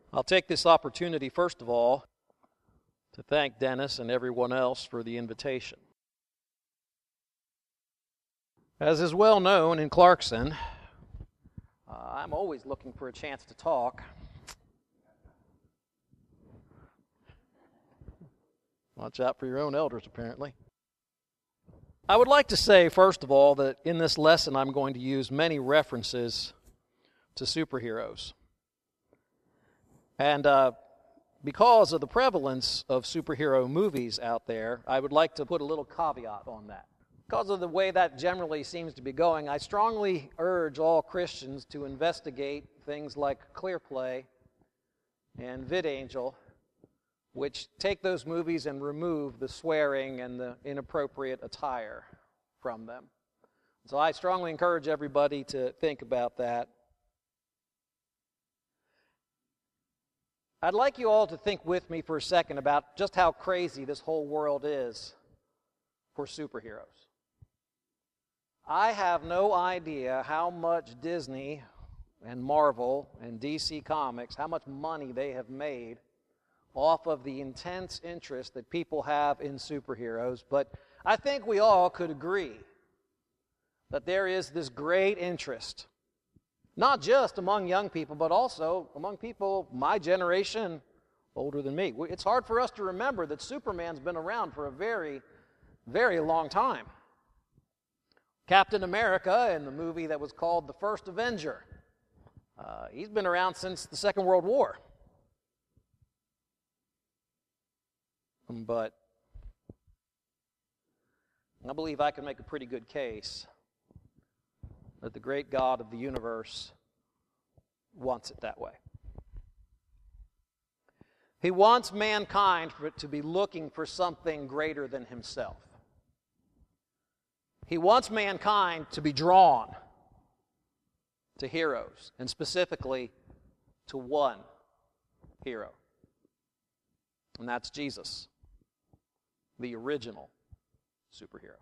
I'll take this opportunity, first of all, to thank Dennis and everyone else for the invitation. As is well known in Clarkson, I'm always looking for a chance to talk. Watch out for your own elders, apparently. I would like to say, first of all, that in this lesson I'm going to use many references to superheroes. And because of the prevalence of superhero movies out there, I would like to put a little caveat on that. Because of the way that generally seems to be going, I strongly urge all Christians to investigate things like ClearPlay and VidAngel, which take those movies and remove the swearing and the inappropriate attire from them. So I strongly encourage everybody to think about that. I'd like you all to think with me for a second about just how crazy this whole world is for superheroes. I have no idea how much Disney and Marvel and DC Comics, how much money they have made off of the intense interest that people have in superheroes, but I think we all could agree that there is this great interest, not just among young people, but also among people my generation, older than me. It's hard for us to remember that Superman's been around for a very, very long time. Captain America, in the movie that was called The First Avenger, he's been around since the Second World War. But I believe I can make a pretty good case that the great God of the universe wants it that way. He wants mankind to be looking for something greater than himself. He wants mankind to be drawn to heroes, and specifically to one hero. And that's Jesus, the original superhero.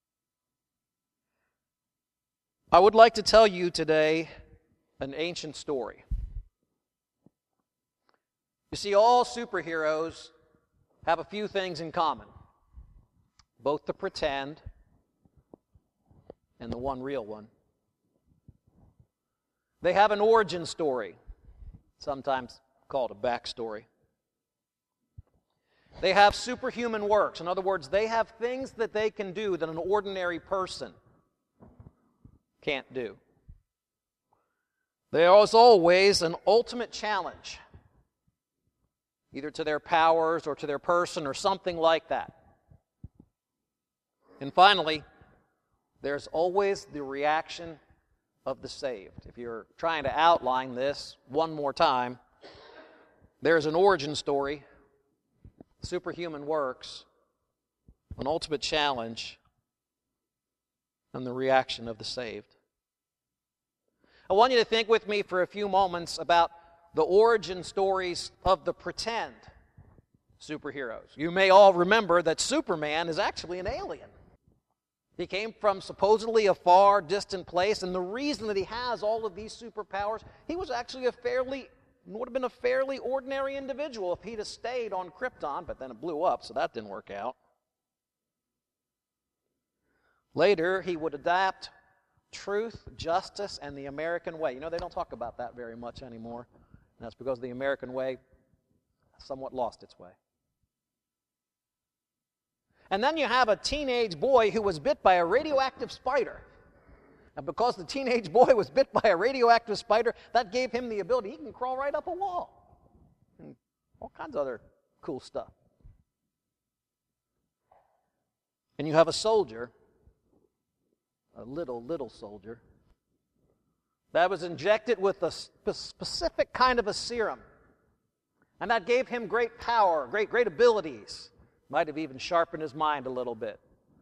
I would like to tell you today an ancient story. You see, all superheroes have a few things in common, both the pretend and the one real one. They have an origin story, sometimes called a backstory. They have superhuman works. In other words, they have things that they can do that an ordinary person can't do. There is always an ultimate challenge, either to their powers or to their person or something like that. And finally, there's always the reaction of the saved. If you're trying to outline this one more time, there's an origin story, superhuman works, an ultimate challenge, and the reaction of the saved. I want you to think with me for a few moments about the origin stories of the pretend superheroes. You may all remember that Superman is actually an alien. He came from supposedly a far distant place, and the reason that he has all of these superpowers, he was actually would have been a fairly ordinary individual if he'd have stayed on Krypton, but then it blew up, so that didn't work out. Later, he would adapt truth, justice, and the American way. You know, they don't talk about that very much anymore. And that's because the American way somewhat lost its way. And then you have a teenage boy who was bit by a radioactive spider. And because the teenage boy was bit by a radioactive spider, that gave him the ability, he can crawl right up a wall. And all kinds of other cool stuff. And you have a soldier, a little soldier, that was injected with a specific kind of a serum. And that gave him great power, great abilities. Might have even sharpened his mind a little bit.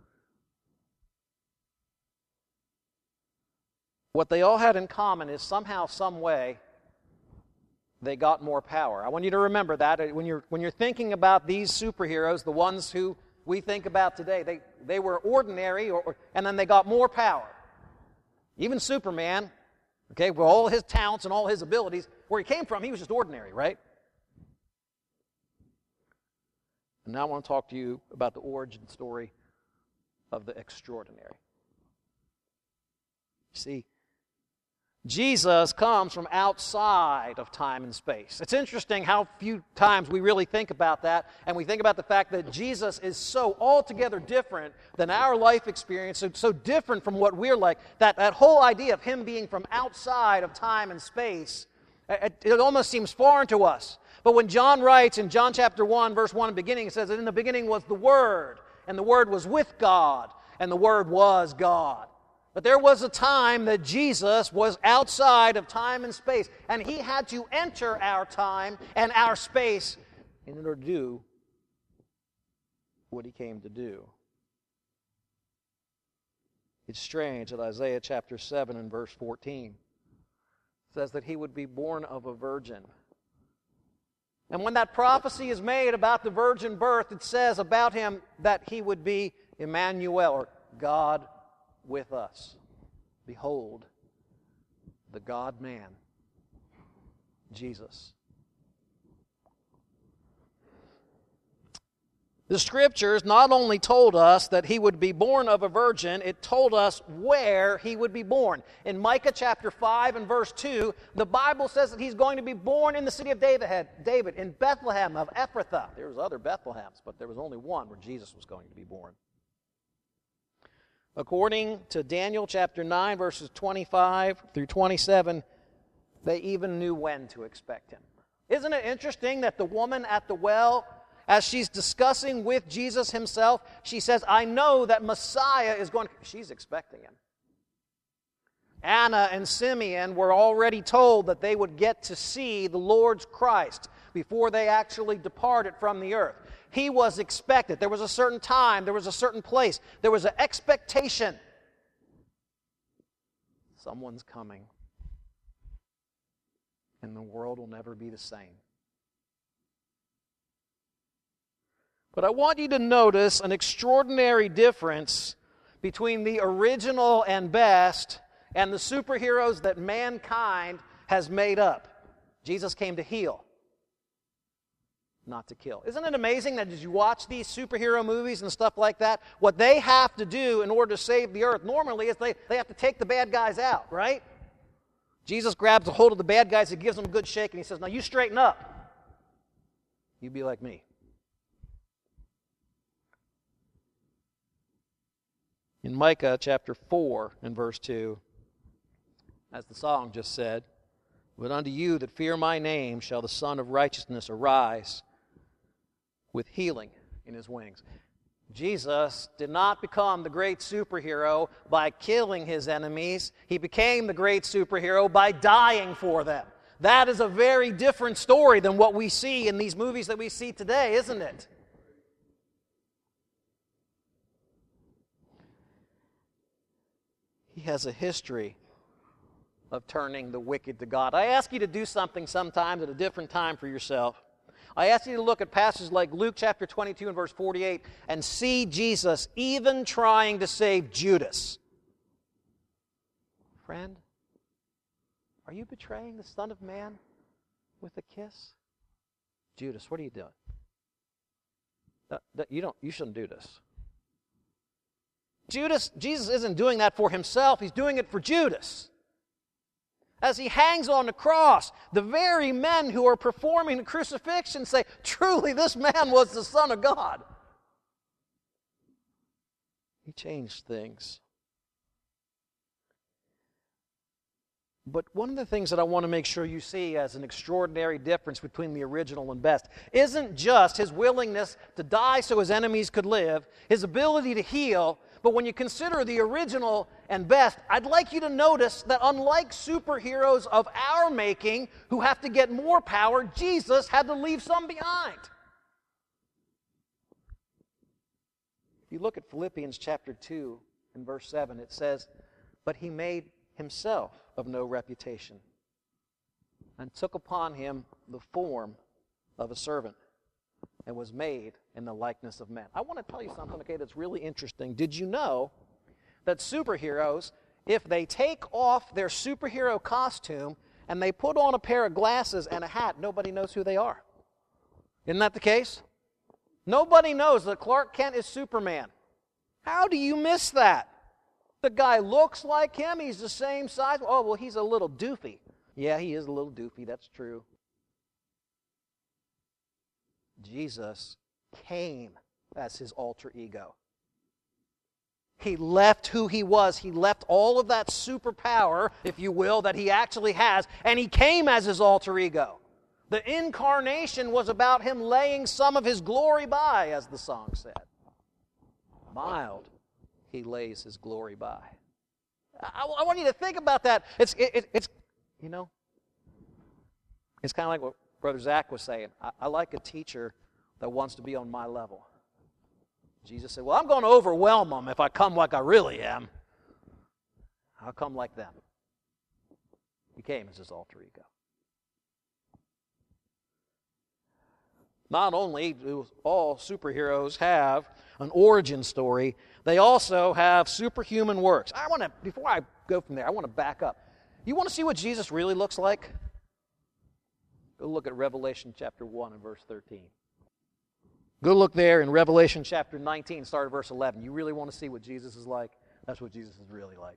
What they all had in common is somehow, some way, they got more power. I want you to remember that when you're thinking about these superheroes, the ones who we think about today, they were ordinary, and then they got more power. Even Superman, okay, with all his talents and all his abilities, where he came from, he was just ordinary, right? And now I want to talk to you about the origin story of the extraordinary. See, Jesus comes from outside of time and space. It's interesting how few times we really think about that, and we think about the fact that Jesus is so altogether different than our life experience, so different from what we're like, that whole idea of Him being from outside of time and space, it almost seems foreign to us. But when John writes in John chapter 1, verse 1 in the beginning, it says that in the beginning was the Word, and the Word was with God, and the Word was God. But there was a time that Jesus was outside of time and space, and He had to enter our time and our space in order to do what He came to do. It's strange that Isaiah chapter 7 and verse 14 says that He would be born of a virgin. And when that prophecy is made about the virgin birth, it says about Him that He would be Emmanuel, or God with us. Behold, the God-man, Jesus. The Scriptures not only told us that He would be born of a virgin, it told us where He would be born. In Micah chapter 5 and verse 2, the Bible says that He's going to be born in the city of David, in Bethlehem of Ephrathah. There was other Bethlehems, but there was only one where Jesus was going to be born. According to Daniel chapter 9, verses 25 through 27, they even knew when to expect Him. Isn't it interesting that the woman at the well, as she's discussing with Jesus Himself, she says, I know that Messiah is going to... She's expecting Him. Anna and Simeon were already told that they would get to see the Lord's Christ before they actually departed from the earth. He was expected. There was a certain time, there was a certain place, there was an expectation. Someone's coming, and the world will never be the same. But I want you to notice an extraordinary difference between the original and best and the superheroes that mankind has made up. Jesus came to heal, not to kill. Isn't it amazing that as you watch these superhero movies and stuff like that, what they have to do in order to save the earth normally is they have to take the bad guys out, right? Jesus grabs a hold of the bad guys, He gives them a good shake, and He says, now you straighten up. You be like me. In Micah chapter 4 and verse 2, as the song just said, but unto you that fear my name shall the Son of Righteousness arise with healing in His wings. Jesus did not become the great superhero by killing His enemies. He became the great superhero by dying for them. That is a very different story than what we see in these movies that we see today, isn't it? He has a history of turning the wicked to God. I ask you to do something sometimes at a different time for yourself. I ask you to look at passages like Luke chapter 22 and verse 48 and see Jesus even trying to save Judas. Friend, are you betraying the Son of Man with a kiss? Judas, what are you doing? You shouldn't do this. Jesus isn't doing that for Himself. He's doing it for Judas. As He hangs on the cross, the very men who are performing the crucifixion say, truly, this man was the Son of God. He changed things. But one of the things that I want to make sure you see as an extraordinary difference between the original and best isn't just His willingness to die so His enemies could live, His ability to heal, but when you consider the original and best, I'd like you to notice that unlike superheroes of our making who have to get more power, Jesus had to leave some behind. If you look at Philippians chapter 2 and verse 7, it says, but He made Himself of no reputation and took upon Him the form of a servant and was made in the likeness of men. I want to tell you something, okay, that's really interesting. Did you know that superheroes, if they take off their superhero costume and they put on a pair of glasses and a hat, nobody knows who they are? Isn't that the case? Nobody knows that Clark Kent is Superman. How do you miss that? The guy looks like him. He's the same size. Oh, well, he's a little doofy. Yeah, he is a little doofy. That's true. Jesus came as his alter ego. He left who he was. He left all of that superpower, if you will, that he actually has, and he came as his alter ego. The incarnation was about him laying some of his glory by, as the song said. Mild, he lays his glory by. I want you to think about that. It's you know, it's kind of like what Brother Zach was saying. I like a teacher that wants to be on my level. Jesus said, well, I'm going to overwhelm them if I come like I really am. I'll come like them. He came as his alter ego. Not only do all superheroes have an origin story, they also have superhuman works. Before I go from there, I want to back up. You want to see what Jesus really looks like? Go look at Revelation chapter 1 and verse 13. Go look there in Revelation chapter 19, start at verse 11. You really want to see what Jesus is like? That's what Jesus is really like.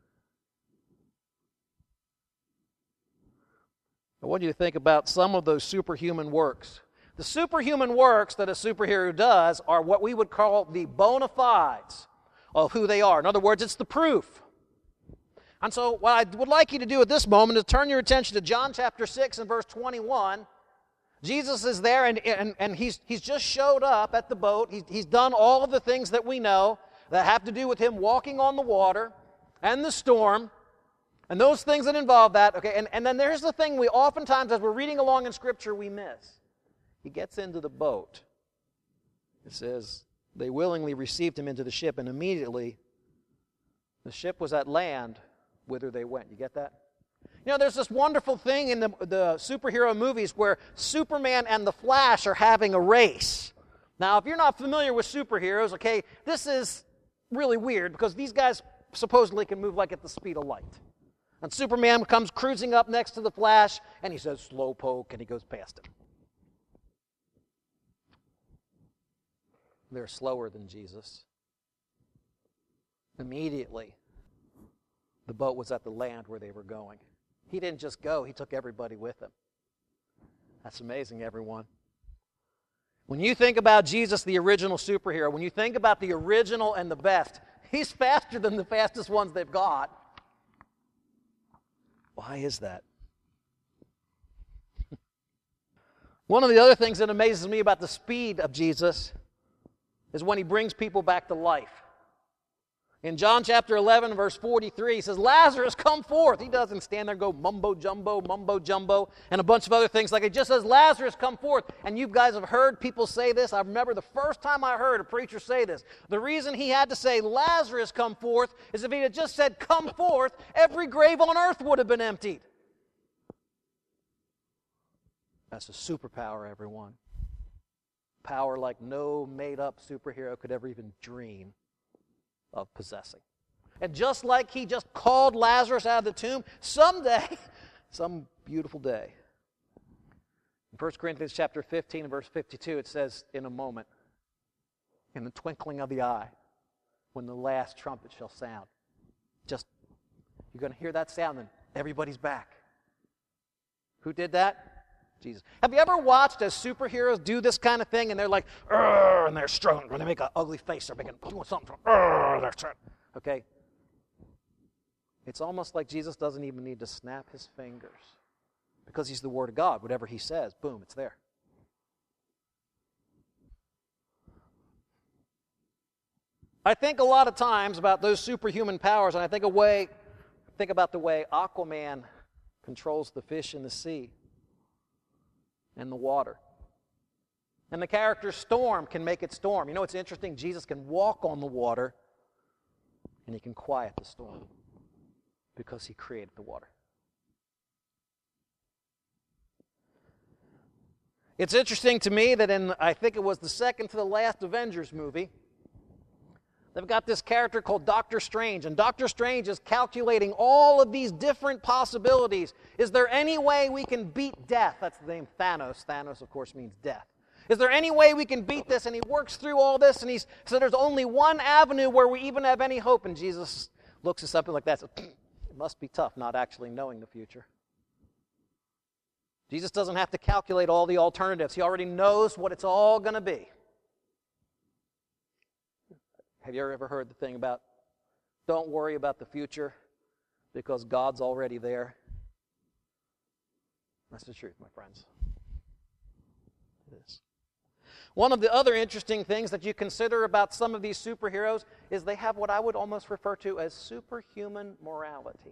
I want you to think about some of those superhuman works. The superhuman works that a superhero does are what we would call the bona fides of who they are. In other words, it's the proof. And so what I would like you to do at this moment is turn your attention to John chapter 6 and verse 21. Jesus is there, and he's just showed up at the boat. He's done all of the things that we know that have to do with him walking on the water and the storm and those things that involve that. Okay, and then there's the thing we oftentimes, as we're reading along in Scripture, we miss. He gets into the boat. It says, they willingly received him into the ship, and immediately the ship was at land whither they went. You get that? You know, there's this wonderful thing in the superhero movies where Superman and the Flash are having a race. Now, if you're not familiar with superheroes, okay, this is really weird because these guys supposedly can move like at the speed of light. And Superman comes cruising up next to the Flash, and he says, slow poke, and he goes past him. They're slower than Jesus. Immediately, the boat was at the land where they were going. He didn't just go, he took everybody with him. That's amazing, everyone. When you think about Jesus, the original superhero, when you think about the original and the best, he's faster than the fastest ones they've got. Why is that? One of the other things that amazes me about the speed of Jesus is when he brings people back to life. In John chapter 11, verse 43, he says, Lazarus, come forth. He doesn't stand there and go mumbo jumbo, and a bunch of other things like it. He just says, Lazarus, come forth. And you guys have heard people say this. I remember the first time I heard a preacher say this. The reason he had to say, Lazarus, come forth, is if he had just said, come forth, every grave on earth would have been emptied. That's a superpower, everyone. Power like no made-up superhero could ever even dream of possessing. And just like he just called Lazarus out of the tomb, someday, some beautiful day. In 1 Corinthians chapter 15 and verse 52, it says, in a moment, in the twinkling of the eye, when the last trumpet shall sound. Just, you're going to hear that sound and everybody's back. Who did that? Jesus. Have you ever watched as superheroes do this kind of thing and they're like, and they're strong, when they make an ugly face, they're doing something, okay? It's almost like Jesus doesn't even need to snap his fingers because he's the Word of God. Whatever he says, boom, it's there. I think a lot of times about those superhuman powers, and I think about the way Aquaman controls the fish in the sea and the water. And the character Storm can make it storm. You know what's interesting? Jesus can walk on the water and he can quiet the storm because he created the water. It's interesting to me that I think it was the second to the last Avengers movie, they've got this character called Doctor Strange, and Doctor Strange is calculating all of these different possibilities. Is there any way we can beat death? That's the name Thanos. Thanos, of course, means death. Is there any way we can beat this? And he works through all this, and he said there's only one avenue where we even have any hope. And Jesus looks at something like that and says, it must be tough not actually knowing the future. Jesus doesn't have to calculate all the alternatives. He already knows what it's all going to be. Have you ever heard the thing about, don't worry about the future because God's already there? That's the truth, my friends. It is. One of the other interesting things that you consider about some of these superheroes is they have what I would almost refer to as superhuman morality.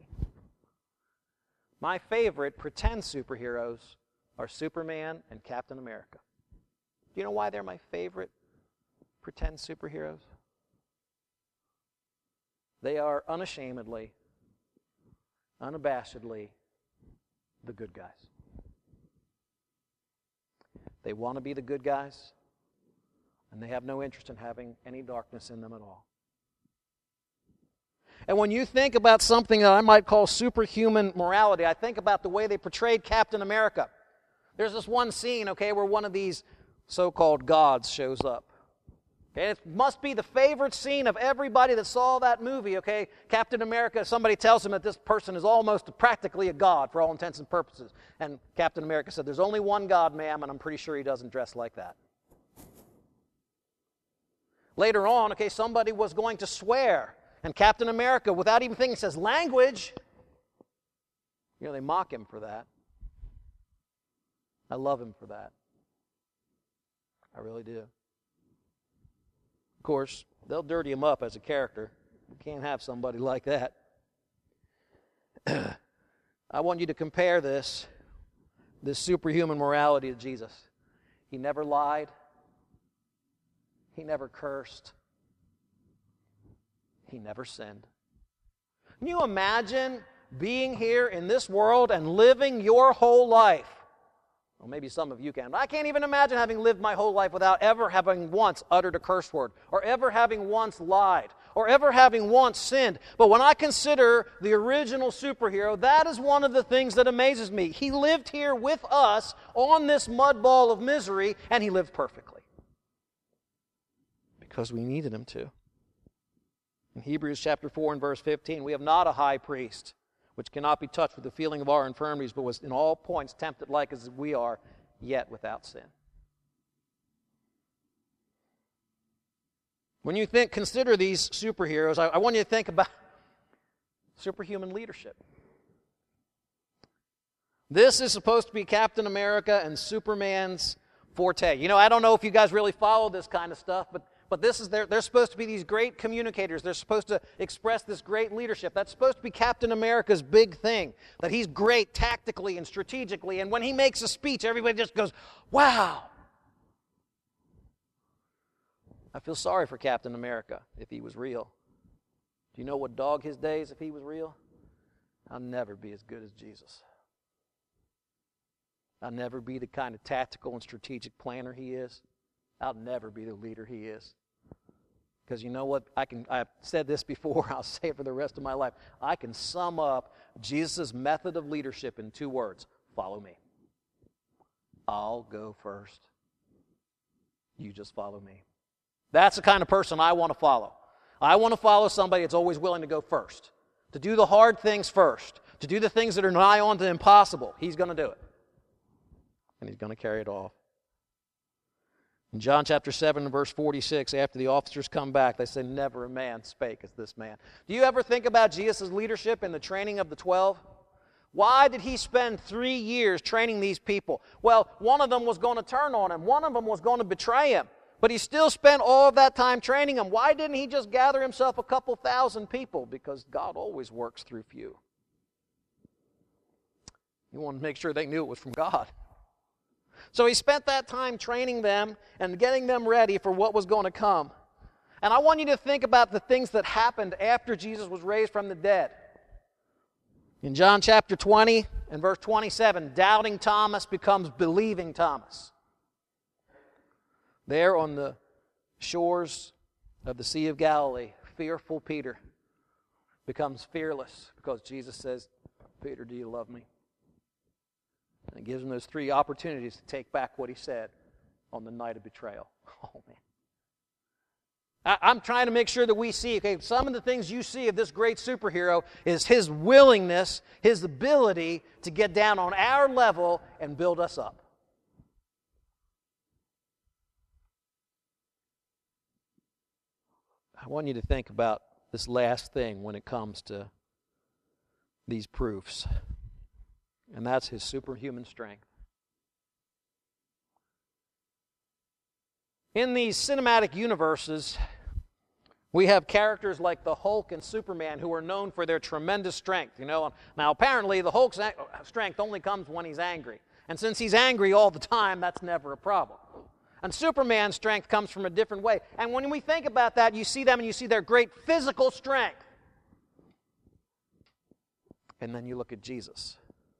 My favorite pretend superheroes are Superman and Captain America. Do you know why they're my favorite pretend superheroes? They are unashamedly, unabashedly the good guys. They want to be the good guys, and they have no interest in having any darkness in them at all. And when you think about something that I might call superhuman morality, I think about the way they portrayed Captain America. There's this one scene, okay, where one of these so-called gods shows up. Okay, it must be the favorite scene of everybody that saw that movie, okay? Captain America, somebody tells him that this person is almost practically a god for all intents and purposes. And Captain America said, there's only one God, ma'am, and I'm pretty sure he doesn't dress like that. Later on, okay, somebody was going to swear, and Captain America, without even thinking, says, language. You know, they mock him for that. I love him for that. I really do. Of course, they'll dirty him up as a character. You can't have somebody like that. I want you to compare this superhuman morality to Jesus. He never lied. He never cursed. He never sinned. Can you imagine being here in this world and living your whole life? Well, maybe some of you can. But I can't even imagine having lived my whole life without ever having once uttered a curse word, or ever having once lied, or ever having once sinned. But when I consider the original superhero, that is one of the things that amazes me. He lived here with us on this mud ball of misery, and he lived perfectly. Because we needed him to. In Hebrews chapter 4 and verse 15, we have not a high priest which cannot be touched with the feeling of our infirmities, but was in all points tempted like as we are, yet without sin. When you consider these superheroes, I want you to think about superhuman leadership. This is supposed to be Captain America and Superman's forte. You know, I don't know if you guys really follow this kind of stuff, but this is they're supposed to be these great communicators. They're supposed to express this great leadership. That's supposed to be Captain America's big thing, that he's great tactically and strategically, and when he makes a speech, everybody just goes, wow. I feel sorry for Captain America if he was real. Do you know what dog his days if he was real? I'll never be as good as Jesus. I'll never be the kind of tactical and strategic planner he is. I'll never be the leader he is. Because you know what? I've said this before, I'll say it for the rest of my life. I can sum up Jesus' method of leadership in 2 words. Follow me. I'll go first. You just follow me. That's the kind of person I want to follow. I want to follow somebody that's always willing to go first. To do the hard things first. To do the things that are nigh on to impossible. He's going to do it. And he's going to carry it off. In John chapter 7 and verse 46, after the officers come back, they say, never a man spake as this man. Do you ever think about Jesus' leadership in the training of the 12? Why did he spend 3 years training these people? Well, one of them was going to turn on him. One of them was going to betray him. But he still spent all of that time training them. Why didn't he just gather himself a couple thousand people? Because God always works through few. He wanted to make sure they knew it was from God. So he spent that time training them and getting them ready for what was going to come. And I want you to think about the things that happened after Jesus was raised from the dead. In John chapter 20 and verse 27, doubting Thomas becomes believing Thomas. There on the shores of the Sea of Galilee, fearful Peter becomes fearless because Jesus says, Peter, do you love me? And it gives him those 3 opportunities to take back what he said on the night of betrayal. Oh, man. I'm trying to make sure that we see, okay, some of the things you see of this great superhero is his willingness, his ability to get down on our level and build us up. I want you to think about this last thing when it comes to these proofs, and that's his superhuman strength. In these cinematic universes, we have characters like the Hulk and Superman who are known for their tremendous strength. Now, apparently, the Hulk's strength only comes when he's angry. And since he's angry all the time, that's never a problem. And Superman's strength comes from a different way. And when we think about that, you see them and you see their great physical strength. And then you look at Jesus.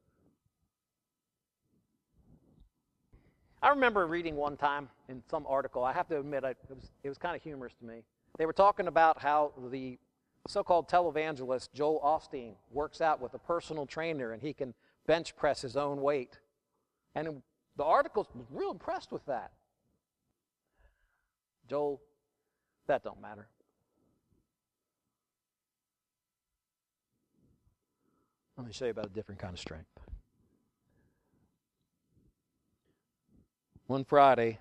I remember reading one time in some article, I have to admit, it was kind of humorous to me. They were talking about how the so-called televangelist Joel Osteen works out with a personal trainer and he can bench press his own weight. And the article was real impressed with that. Joel, that don't matter. Let me show you about a different kind of strength. One Friday,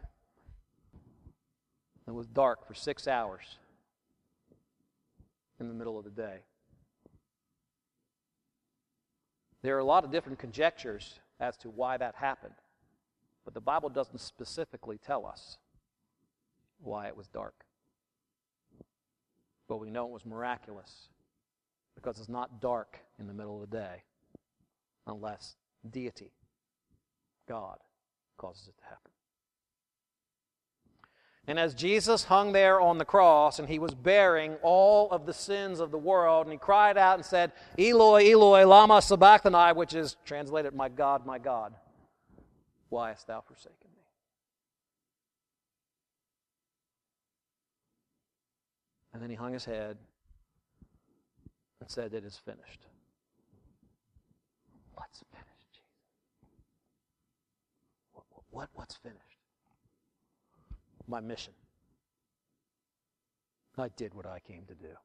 it was dark for 6 hours in the middle of the day. There are a lot of different conjectures as to why that happened, but the Bible doesn't specifically tell us why it was dark. But we know it was miraculous because it's not dark in the middle of the day unless deity, God, causes it to happen. And as Jesus hung there on the cross and he was bearing all of the sins of the world, and he cried out and said, Eloi, Eloi, lama sabachthani, which is translated, my God, why hast thou forsaken me? And then he hung his head and said, it is finished. What's finished, Jesus? What's finished? My mission. I did what I came to do.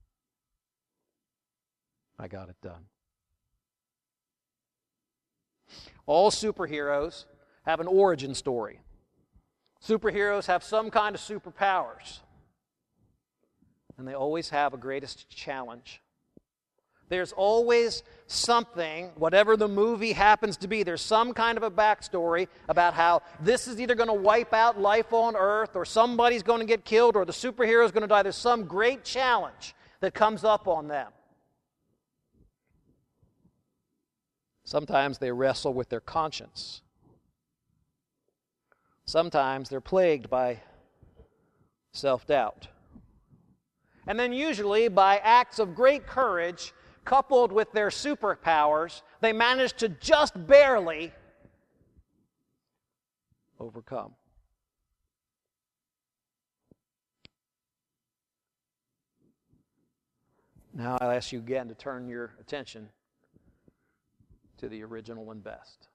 I got it done. All superheroes have an origin story. Superheroes have some kind of superpowers. And they always have a greatest challenge. There's always something, whatever the movie happens to be, there's some kind of a backstory about how this is either going to wipe out life on Earth, or somebody's going to get killed, or the superhero is going to die. There's some great challenge that comes up on them. Sometimes they wrestle with their conscience. Sometimes they're plagued by self-doubt. And then usually by acts of great courage, coupled with their superpowers, they manage to just barely overcome. Now I'll ask you again to turn your attention to the original and best.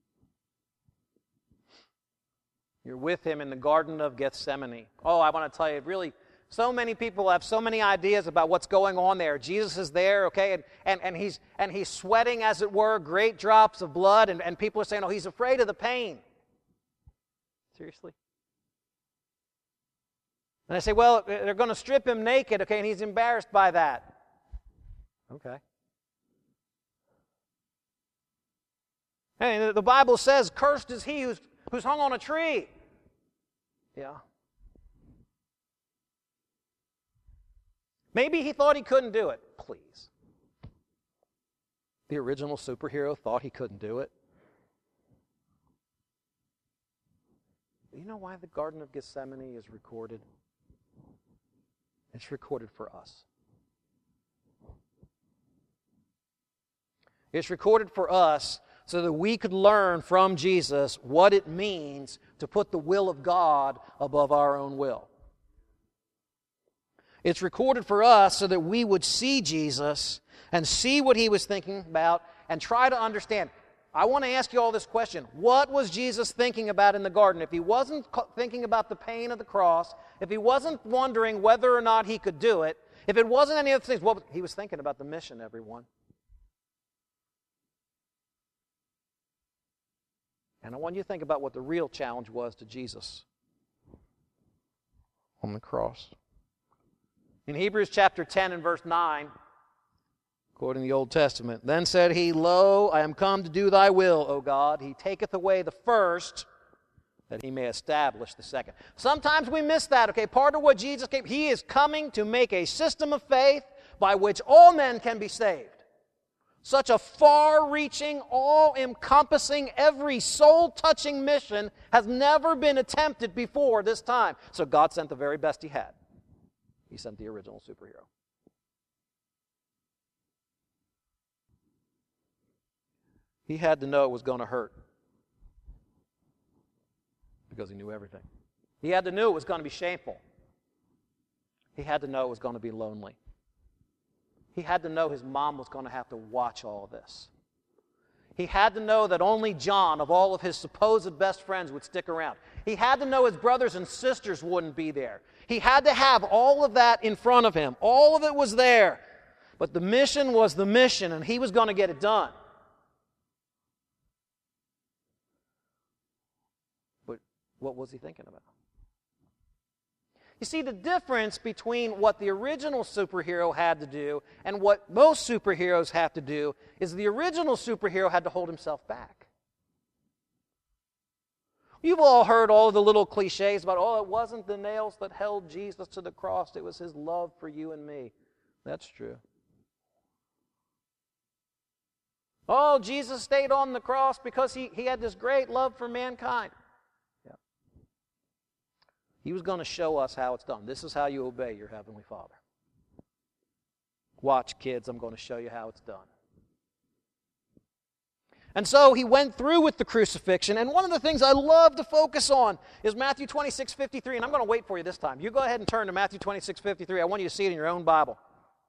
You're with him in the Garden of Gethsemane. Oh, I want to tell you, really, so many people have so many ideas about what's going on there. Jesus is there, okay, and he's sweating, as it were, great drops of blood, and people are saying, oh, he's afraid of the pain. Seriously? And I say, well, they're going to strip him naked, okay, and he's embarrassed by that. Okay. And the Bible says, cursed is he who's hung on a tree. Yeah. Maybe he thought he couldn't do it. Please. The original superhero thought he couldn't do it. You know why the Garden of Gethsemane is recorded? It's recorded for us. It's recorded for us so that we could learn from Jesus what it means to put the will of God above our own will. It's recorded for us so that we would see Jesus and see what he was thinking about and try to understand. I want to ask you all this question. What was Jesus thinking about in the garden? If he wasn't thinking about the pain of the cross, if he wasn't wondering whether or not he could do it, if it wasn't any other things, well, he was thinking about the mission, everyone. And I want you to think about what the real challenge was to Jesus on the cross. In Hebrews chapter 10 and verse 9, quoting the Old Testament, then said he, Lo, I am come to do thy will, O God. He taketh away the first, that he may establish the second. Sometimes we miss that, okay? Part of what Jesus came, he is coming to make a system of faith by which all men can be saved. Such a far-reaching, all-encompassing, every soul-touching mission has never been attempted before this time. So God sent the very best he had. He sent the original superhero. He had to know it was going to hurt because he knew everything. He had to know it was going to be shameful. He had to know it was going to be lonely. He had to know his mom was going to have to watch all of this. He had to know that only John, of all of his supposed best friends, would stick around. He had to know his brothers and sisters wouldn't be there. He had to have all of that in front of him. All of it was there. But the mission was the mission, and he was going to get it done. But what was he thinking about? You see, the difference between what the original superhero had to do and what most superheroes have to do is the original superhero had to hold himself back. You've all heard all of the little cliches about, oh, it wasn't the nails that held Jesus to the cross, it was his love for you and me. That's true. Oh, Jesus stayed on the cross because he had this great love for mankind. He was going to show us how it's done. This is how you obey your Heavenly Father. Watch, kids, I'm going to show you how it's done. And so he went through with the crucifixion, and one of the things I love to focus on is Matthew 26:53, and I'm going to wait for you this time. You go ahead and turn to Matthew 26:53. I want you to see it in your own Bible.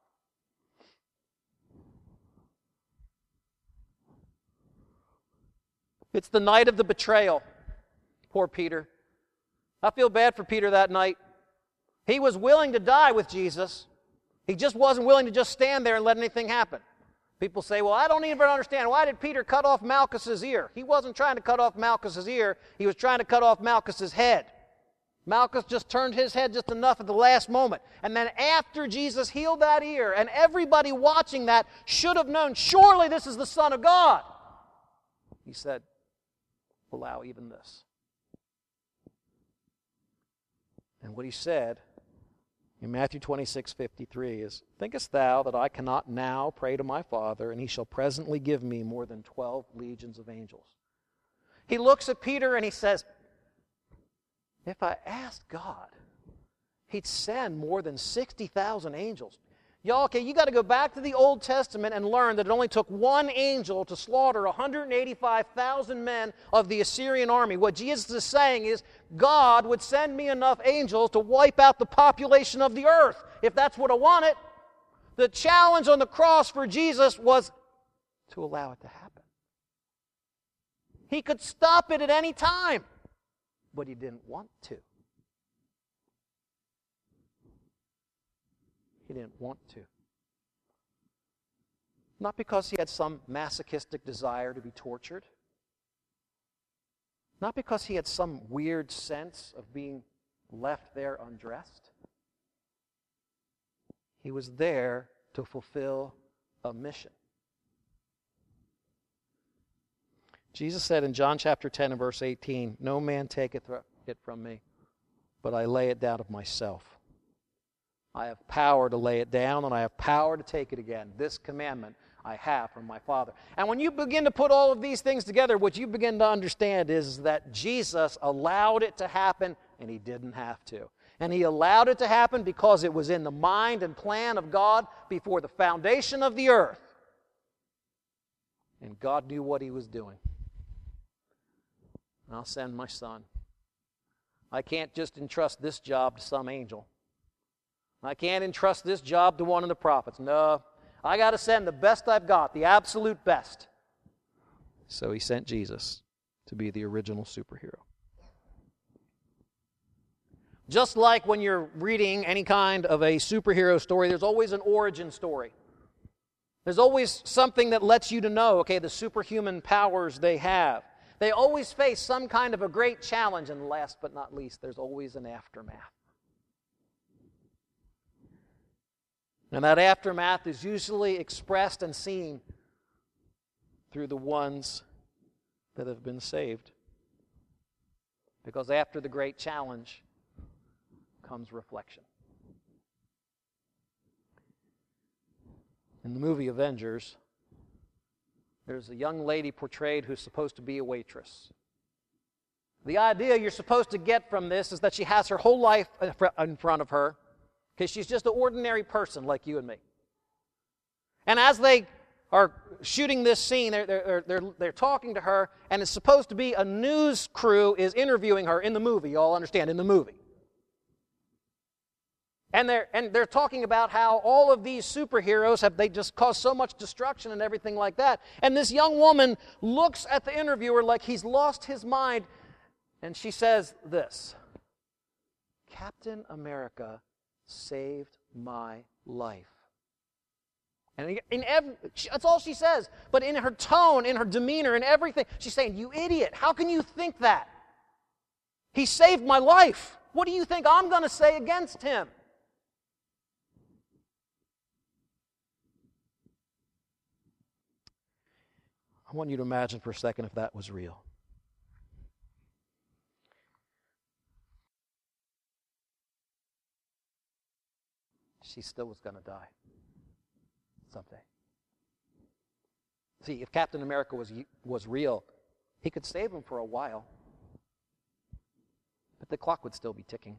It's the night of the betrayal. Poor Peter. I feel bad for Peter that night. He was willing to die with Jesus. He just wasn't willing to just stand there and let anything happen. People say, well, I don't even understand. Why did Peter cut off Malchus's ear? He wasn't trying to cut off Malchus's ear. He was trying to cut off Malchus's head. Malchus just turned his head just enough at the last moment. And then after Jesus healed that ear, and everybody watching that should have known, surely this is the Son of God. He said, allow even this. And what he said in Matthew 26:53 is, thinkest thou that I cannot now pray to my Father, and he shall presently give me more than 12 legions of angels? He looks at Peter and he says, if I asked God, he'd send more than 60,000 angels. Y'all, okay, you got to go back to the Old Testament and learn that it only took one angel to slaughter 185,000 men of the Assyrian army. What Jesus is saying is, God would send me enough angels to wipe out the population of the earth, if that's what I wanted. The challenge on the cross for Jesus was to allow it to happen. He could stop it at any time, but he didn't want to. He didn't want to. Not because he had some masochistic desire to be tortured. Not because he had some weird sense of being left there undressed. He was there to fulfill a mission. Jesus said in John chapter 10 and verse 18, no man taketh it from me, but I lay it down of myself. I have power to lay it down, and I have power to take it again. This commandment I have from my Father. And when you begin to put all of these things together, what you begin to understand is that Jesus allowed it to happen, and he didn't have to. And he allowed it to happen because it was in the mind and plan of God before the foundation of the earth. And God knew what he was doing. I'll send my son. I can't just entrust this job to some angel. I can't entrust this job to one of the prophets. No, I got to send the best I've got, the absolute best. So he sent Jesus to be the original superhero. Just like when you're reading any kind of a superhero story, there's always an origin story. There's always something that lets you to know, okay, the superhuman powers they have. They always face some kind of a great challenge, and last but not least, there's always an aftermath. And that aftermath is usually expressed and seen through the ones that have been saved. Because after the great challenge comes reflection. In the movie Avengers, there's a young lady portrayed who's supposed to be a waitress. The idea you're supposed to get from this is that she has her whole life in front of her, because she's just an ordinary person like you and me. And as they are shooting this scene, they're talking to her, and it's supposed to be a news crew is interviewing her in the movie. You all understand, in the movie. And they're talking about how all of these superheroes they just caused so much destruction and everything like that. And this young woman looks at the interviewer like he's lost his mind, and she says this: "Captain America saved my life." And that's all she says. But in her tone, in her demeanor, in everything, she's saying, "You idiot, how can you think that? He saved my life. What do you think I'm going to say against him?" I want you to imagine for a second if that was real. She still was going to die someday. See, if Captain America was real, he could save him for a while, but the clock would still be ticking.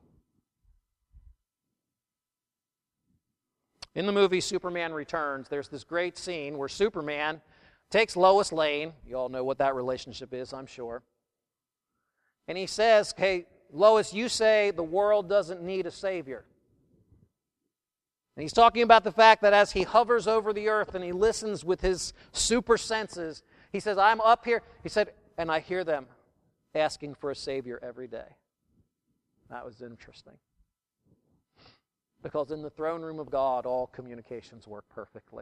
In the movie Superman Returns, there's this great scene where Superman takes Lois Lane. You all know what that relationship is, I'm sure. And he says, "Hey, Lois, you say the world doesn't need a savior." And he's talking about the fact that as he hovers over the earth and he listens with his super senses, he says, "I'm up here," he said, "and I hear them asking for a savior every day." That was interesting. Because in the throne room of God, all communications work perfectly.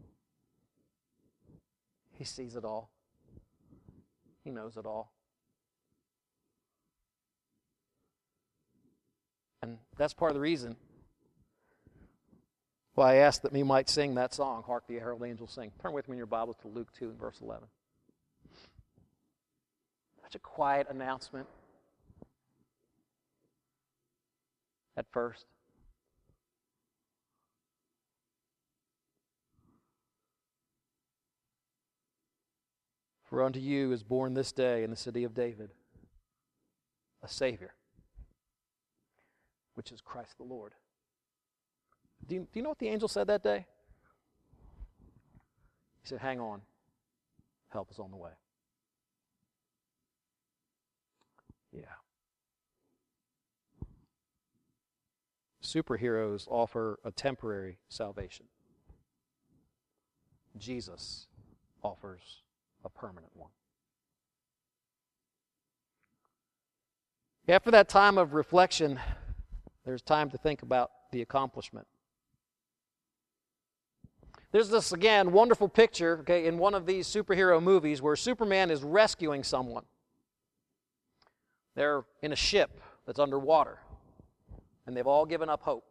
He sees it all. He knows it all. And that's part of the reason why I asked that we might sing that song, "Hark the Herald Angels Sing." Turn with me in your Bibles to Luke 2 and verse 11. Such a quiet announcement at first. "For unto you is born this day in the city of David a Savior, which is Christ the Lord." Do you know what the angel said that day? He said, "Hang on. Help is on the way." Yeah. Superheroes offer a temporary salvation. Jesus offers a permanent one. After that time of reflection, there's time to think about the accomplishment. There's this, again, wonderful picture, okay, in one of these superhero movies where Superman is rescuing someone. They're in a ship that's underwater, and they've all given up hope.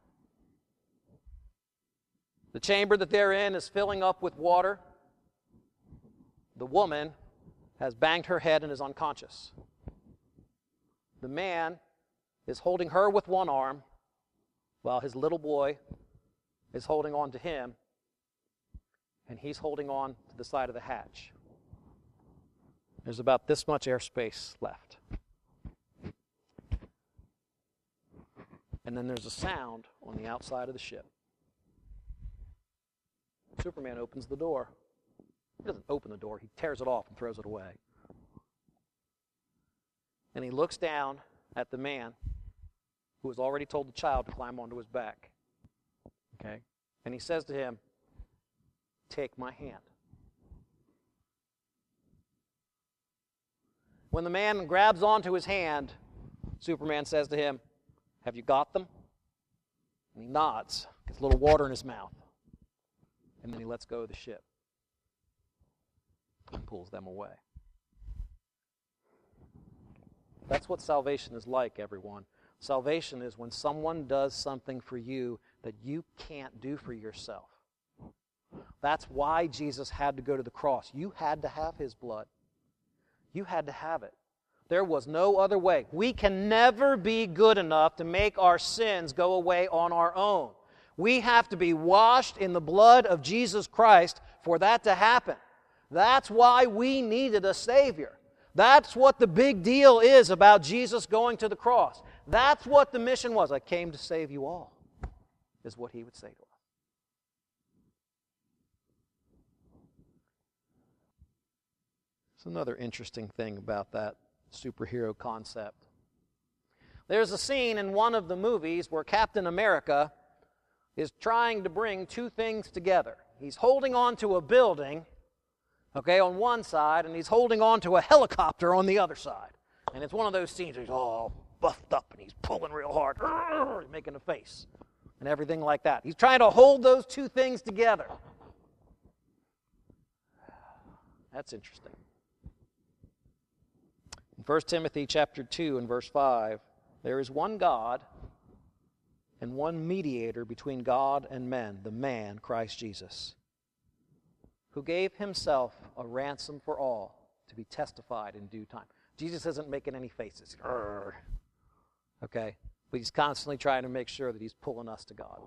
The chamber that they're in is filling up with water. The woman has banged her head and is unconscious. The man is holding her with one arm while his little boy is holding on to him, and he's holding on to the side of the hatch. There's about this much airspace left. And then there's a sound on the outside of the ship. Superman opens the door. He doesn't open the door, he tears it off and throws it away. And he looks down at the man who has already told the child to climb onto his back. Okay? And he says to him, "Take my hand." When the man grabs onto his hand, Superman says to him, "Have you got them?" And he nods, gets a little water in his mouth. And then he lets go of the ship and pulls them away. That's what salvation is like, everyone. Salvation is when someone does something for you that you can't do for yourself. That's why Jesus had to go to the cross. You had to have his blood. You had to have it. There was no other way. We can never be good enough to make our sins go away on our own. We have to be washed in the blood of Jesus Christ for that to happen. That's why we needed a Savior. That's what the big deal is about Jesus going to the cross. That's what the mission was. I came to save you all, is what he would say to us. There's another interesting thing about that superhero concept. There's a scene in one of the movies where Captain America is trying to bring two things together. He's holding on to a building, on one side, and he's holding on to a helicopter on the other side. And it's one of those scenes where he's all buffed up and he's pulling real hard, making a face and everything like that. He's trying to hold those two things together. That's interesting. In 1 Timothy chapter 2 and verse 5, there is one God and one mediator between God and men, the man, Christ Jesus, who gave himself a ransom for all to be testified in due time. Jesus isn't making any faces. Okay? But he's constantly trying to make sure that he's pulling us to God.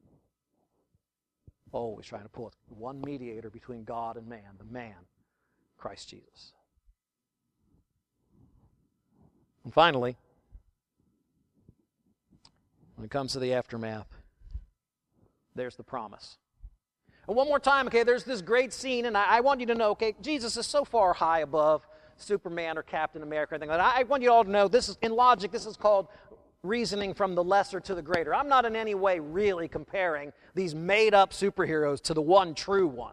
Always trying to pull us. One mediator between God and man, the man, Christ Jesus. And finally, when it comes to the aftermath, there's the promise. And one more time, there's this great scene, and I want you to know, Jesus is so far high above Superman or Captain America or anything like that. I want you all to know, this is, in logic, this is called reasoning from the lesser to the greater. I'm not in any way really comparing these made-up superheroes to the one true one.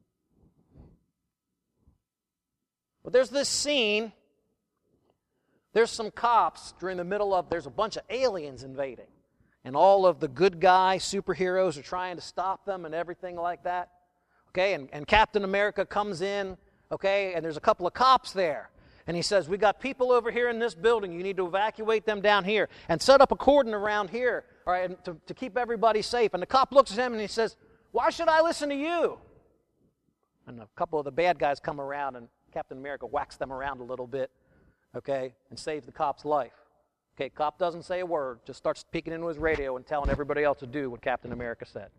But there's this scene, there's some cops during the middle of, there's a bunch of aliens invading. And all of the good guy superheroes are trying to stop them and everything like that. And Captain America comes in, and there's a couple of cops there. And he says, "We got people over here in this building. You need to evacuate them down here and set up a cordon around here, all right, to keep everybody safe." And the cop looks at him and he says, "Why should I listen to you?" And a couple of the bad guys come around and Captain America whacks them around a little bit, and saves the cop's life. Cop doesn't say a word, just starts speaking into his radio and telling everybody else to do what Captain America said.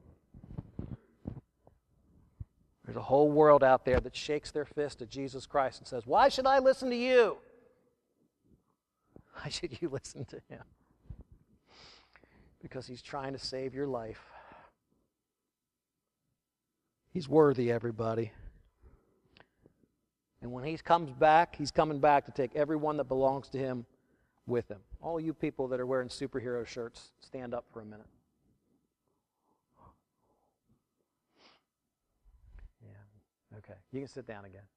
There's a whole world out there that shakes their fist at Jesus Christ and says, "Why should I listen to you?" Why should you listen to him? Because he's trying to save your life. He's worthy, everybody. And when he comes back, he's coming back to take everyone that belongs to him with him. All you people that are wearing superhero shirts, stand up for a minute. Yeah, okay. You can sit down again.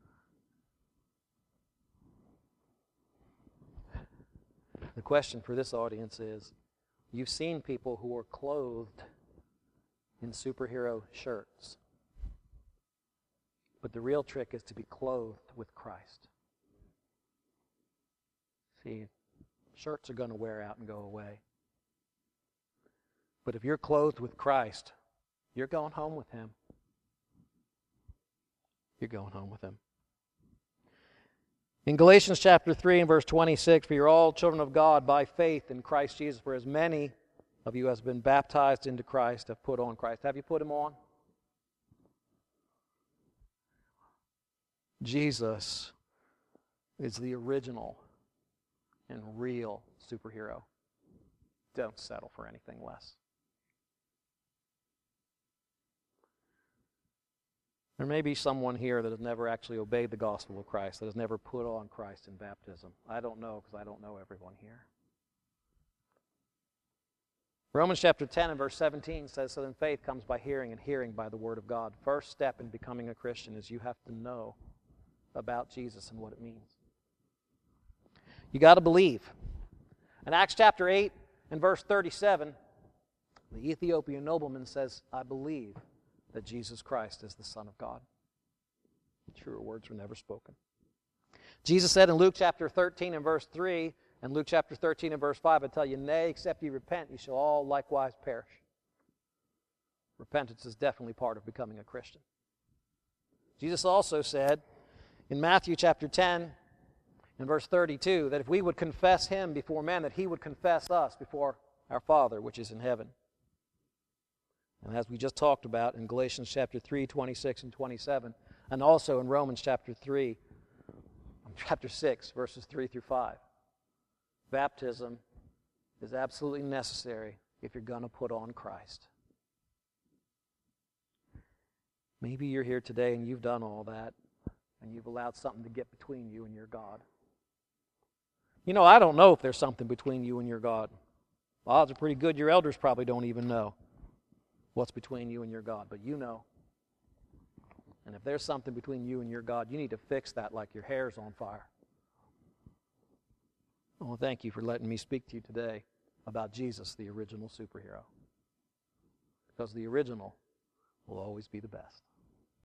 The question for this audience is, you've seen people who are clothed in superhero shirts. But the real trick is to be clothed with Christ. See, shirts are going to wear out and go away. But if you're clothed with Christ, you're going home with him. You're going home with him. In Galatians chapter 3 and verse 26, "For you're all children of God by faith in Christ Jesus, for as many of you as have been baptized into Christ have put on Christ." Have you put him on? Jesus is the original and real superhero. Don't settle for anything less. There may be someone here that has never actually obeyed the gospel of Christ, that has never put on Christ in baptism. I don't know, because I don't know everyone here. Romans chapter 10 and verse 17 says, "So then faith comes by hearing, and hearing by the word of God." First step in becoming a Christian is you have to know about Jesus and what it means. You got to believe. In Acts chapter 8 and verse 37, the Ethiopian nobleman says, I believe that Jesus Christ is the Son of God. Truer words were never spoken. Jesus said in Luke chapter 13 and verse 3, and Luke chapter 13 and verse 5, I tell you, nay, except ye repent, ye shall all likewise perish. Repentance is definitely part of becoming a Christian. Jesus also said in Matthew chapter 10 and verse 32 that if we would confess Him before men, that He would confess us before our Father which is in heaven. And as we just talked about in Galatians chapter 3, 26 and 27, and also in Romans chapter 6, verses 3 through 5, baptism is absolutely necessary if you're going to put on Christ. Maybe you're here today and you've done all that, and you've allowed something to get between you and your God. You know, I don't know if there's something between you and your God. Odds are pretty good your elders probably don't even know what's between you and your God, but you know. And if there's something between you and your God, you need to fix that like your hair's on fire. Well, thank you for letting me speak to you today about Jesus, the original superhero. Because the original will always be the best.